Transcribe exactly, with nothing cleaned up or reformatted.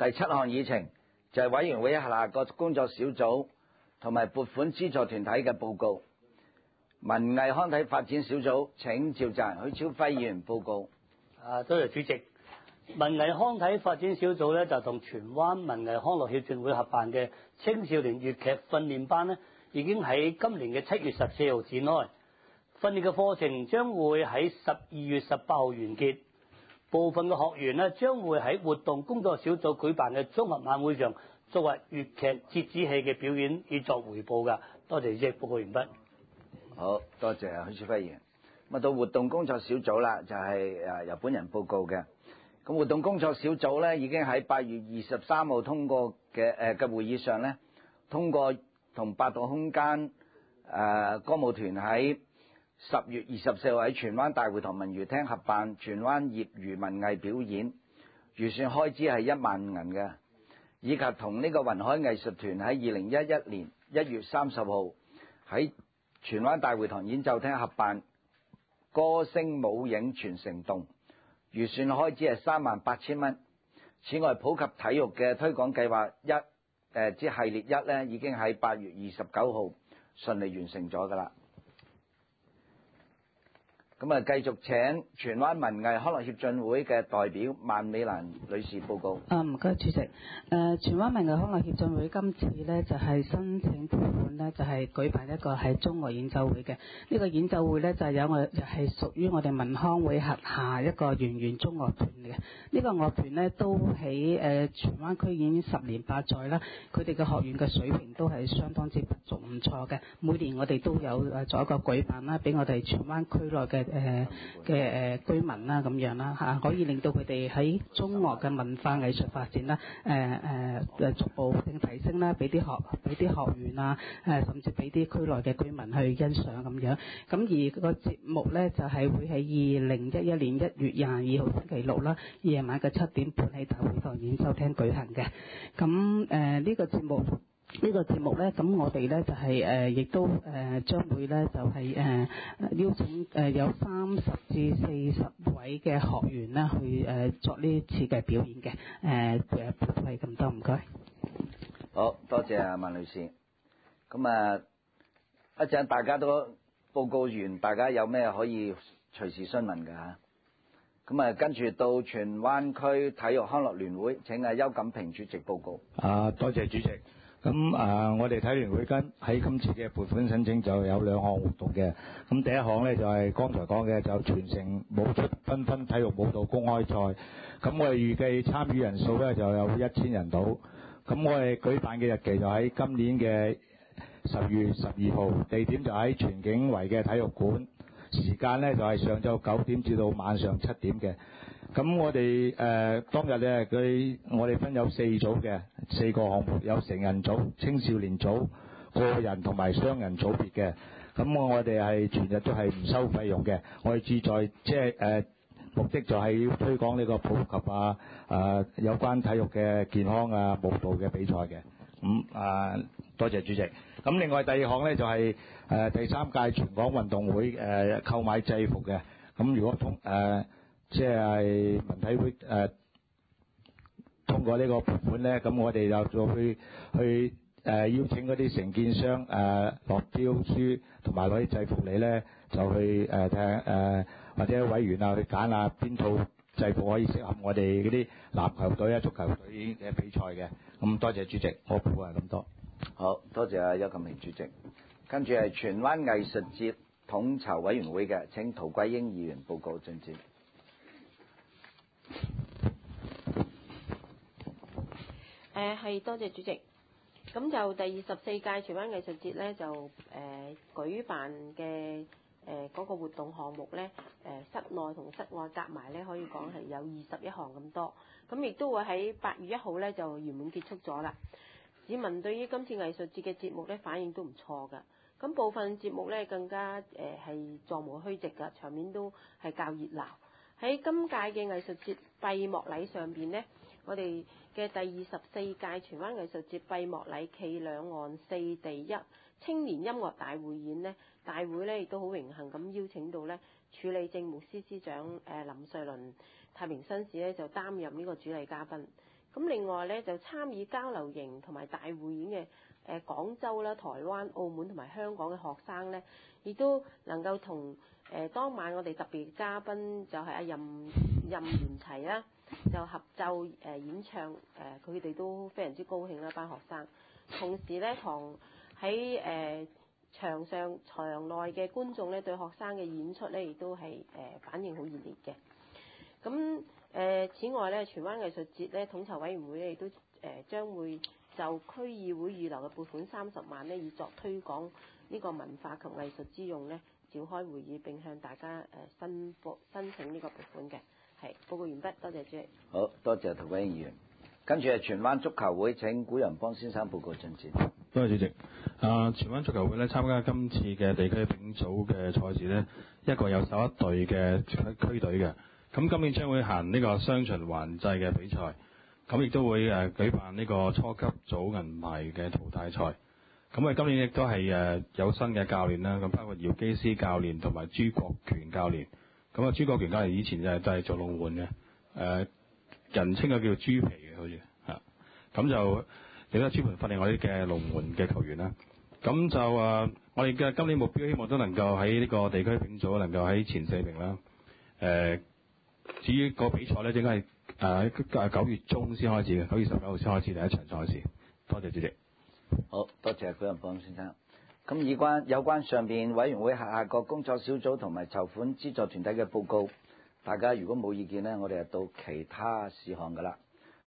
第七項議程就係委員會下個工作小組同埋撥款資助團體嘅報告。文藝康體發展小組請召集人許超輝議員報告。 啊，多謝主席。文藝康體發展小組咧就同荃灣文藝康樂協進會合辦嘅青少年粵劇訓練班咧，已經喺今年嘅七月十四號展開。訓練嘅課程將會喺十二月十八號完結。部分嘅學員咧將會喺活動工作小組舉辦嘅綜合晚會上作為粵劇折子戲嘅表演以作回報㗎。多謝主席，報告完畢。 好多謝許超輝議員。咁到活動工作小組啦，就係誒由本人報告嘅。咁活動工作小組咧已經喺八月二十三號通過嘅誒嘅會議上咧，通過同八度空間誒歌舞團喺十月二十四號喺荃灣大會堂文娛廳合辦荃灣業餘文藝表演，預算開支係一萬銀嘅，以及同呢個雲海藝術團喺二零一一年一月三十號喺荃灣大會堂演奏廳合辦歌聲舞影全城動，預算開支係三萬八千蚊。此外，普及體育嘅推廣計劃一誒即系列一咧，已經喺八月二十九號順利完成咗噶啦。咁啊，繼續請荃灣文藝康樂協進會嘅代表萬美蘭女士報告。 啊，唔該主席。誒、呃，荃灣文藝康樂協進會今次呢就係、是、申請撥款呢就係、是、舉辦一個係中樂演奏會嘅。呢、這個演奏會呢就係、是、有我係屬於我哋文康會轄下一個圓圓中樂團嘅。呢、這個樂團呢都喺誒荃灣區已經十年八載啦。佢哋嘅學員嘅水平都係相當之不俗唔錯嘅。每年我哋都有誒做一個舉辦啦，俾我哋荃灣區內嘅誒嘅誒居民啦咁樣啦嚇，可以令到佢哋喺中樂嘅文化藝術發展啦，誒誒誒逐步性提升啦，俾啲學俾啲學員啊，誒甚至俾啲區內嘅居民去欣賞咁樣。咁而個節目咧就係會喺二零一一年一月廿二號星期六啦，夜晚嘅七點半喺大會堂演奏廳舉行嘅。咁誒呢個節目。呢個節目呢，咁我哋呢就係誒，亦都誒將會呢就係誒邀請誒有三十至四十位嘅學員呢去誒作呢次嘅表演嘅。誒誒，都係咁多，唔該。 好多謝啊，萬女士。咁啊，一陣大家都報告完，大家有咩可以隨時詢問嘅嚇。咁啊，跟住到荃灣區體育康樂聯會，請阿邱錦平主席報告。 啊，多謝主席。咁啊，我哋體聯會跟喺今次嘅撥款申請就有兩項活動嘅。咁第一項呢，就係剛才講嘅，就全城舞出繽紛體育舞蹈公開賽。咁我哋預計參與人數呢，就有一千人到。咁我哋舉辦嘅日期就喺今年嘅十月十二號，地點就喺荃景圍嘅體育館，時間呢，就係上晝九點至到晚上七點嘅。咁我哋誒、呃、當日咧，佢我哋分有四組嘅四個項目，有成人組、青少年組、個人同埋雙人組別嘅。咁我哋係全日都係唔收費用嘅。我哋志在即係誒目的就係要推廣呢個普及啊啊有關體育嘅健康啊舞蹈嘅比賽嘅。咁、嗯、啊多謝主席。咁另外第二項咧就係、是、誒、呃、第三屆全港運動會誒、呃、購買制服嘅。咁如果同誒。呃即係文體會誒、呃、通過呢個撥款咧，咁我哋就再去去誒、呃、邀請嗰啲承建商誒、呃、落標書同埋攞啲制服嚟咧，就去誒睇誒或者委員啊去揀下邊套制服可以適合我哋嗰啲籃球隊啊、足球隊嘅比賽嘅。咁多謝主席，我報告係咁多。 好多謝阿邱錦平主席。跟住係荃灣藝術節統籌委員會嘅，請陶桂英議員報告進展。 誒係多謝主席，咁就第二十四屆荃灣藝術節咧就誒、呃、舉辦嘅誒嗰個活動項目咧，誒、呃、室內同室外夾埋咧可以講係有二十一項咁多，咁亦都會喺八月一號咧就圓滿結束咗啦。市民對於今次藝術節嘅節目咧反應都唔錯㗎，咁部分節目咧更加誒係座無虛席㗎，場面都係較熱鬧。喺今屆嘅藝術節閉幕禮上邊呢，我哋嘅第二十四屆荃灣藝術節閉幕禮暨兩岸四地一青年音樂大匯演呢，大會呢亦都好榮幸咁邀請到呢署理政務司司長誒林瑞麟太平紳士呢就擔任呢個主禮嘉賓。 咁另外咧就參與交流營同埋大匯演嘅誒廣州啦、台灣、澳門同埋香港嘅學生咧，亦都能夠同誒當晚我哋特別嘉賓就係阿任任賢齊啦，就合奏誒演唱誒，佢哋都非常之高興啦班學生。同時咧，同喺誒場上場內嘅觀眾咧，對學生嘅演出咧，亦都係誒反應好熱烈嘅。咁誒，此外咧，荃灣藝術節咧統籌委員會咧，亦都誒將會就區議會預留嘅撥款三十萬咧，以作推廣呢個文化及藝術之用咧，召開會議並向大家誒申報申請呢個撥款嘅。係報告完畢，多謝主席。 好多謝涂謹申議員。跟住係荃灣足球會，請古陽邦先生報告進展。 多謝主席。啊，荃灣足球會咧參加今次嘅地區丙組嘅賽事咧，一共有十一隊嘅區隊嘅。咁今年將會行呢個雙循環制嘅比賽，咁亦都會誒舉辦呢個初級組銀牌嘅淘汰賽。咁啊，今年亦都係誒有新嘅教練啦，咁包括姚基斯教練同埋朱國權教練。咁啊，朱國權教練以前就係就係做龍門嘅，誒人稱啊叫豬皮嘅，好似嚇。咁就亦都專門訓練我哋嘅龍門嘅球員啦。咁就誒，我哋嘅今年目標希望都能夠喺呢個地區丙組能夠喺前四名啦。誒，至於個比賽咧，應該係誒喺九月中先開始嘅，九月十九號先開始第一場賽事。多謝主席。 好多謝古陽邦先生。咁以關有關上邊委員會轄下個工作小組同埋籌款資助團體嘅報告，大家如果冇意見咧，我哋就到其他事項噶啦。